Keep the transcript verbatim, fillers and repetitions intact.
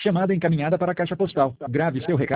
Chamada encaminhada para a caixa postal. Grave seu recado.